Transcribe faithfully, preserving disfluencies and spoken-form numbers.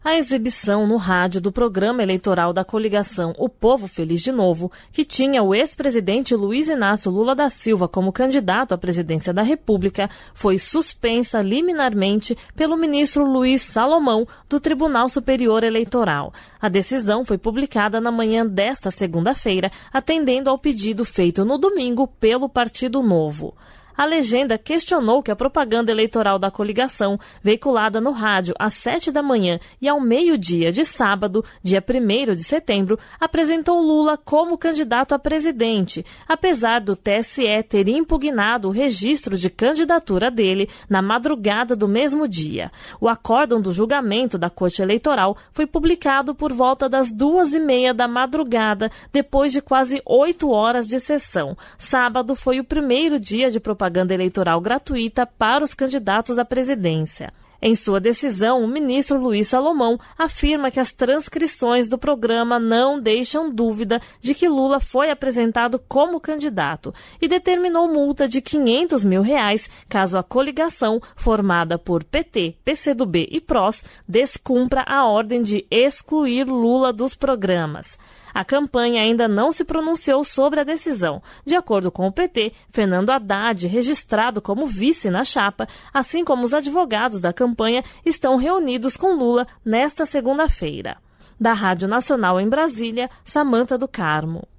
A exibição no rádio do programa eleitoral da coligação O Povo Feliz de Novo, que tinha o ex-presidente Luiz Inácio Lula da Silva como candidato à presidência da República, foi suspensa liminarmente pelo ministro Luiz Salomão, do Tribunal Superior Eleitoral. A decisão foi publicada na manhã desta segunda-feira, atendendo ao pedido feito no domingo pelo Partido Novo. A legenda questionou que a propaganda eleitoral da coligação, veiculada no rádio às sete da manhã e ao meio-dia de sábado, dia primeiro de setembro, apresentou Lula como candidato a presidente, apesar do T S E ter impugnado o registro de candidatura dele na madrugada do mesmo dia. O acórdão do julgamento da Corte Eleitoral foi publicado por volta das duas e meia da madrugada, depois de quase oito horas de sessão. Sábado foi o primeiro dia de propaganda propaganda eleitoral gratuita para os candidatos à presidência. Em sua decisão, o ministro Luiz Salomão afirma que as transcrições do programa não deixam dúvida de que Lula foi apresentado como candidato e determinou multa de quinhentos mil reais caso a coligação, formada por P T, P C do B e P R O S, descumpra a ordem de excluir Lula dos programas. A campanha ainda não se pronunciou sobre a decisão. De acordo com o P T, Fernando Haddad, registrado como vice na chapa, assim como os advogados da campanha, estão reunidos com Lula nesta segunda-feira. Da Rádio Nacional em Brasília, Samanta do Carmo.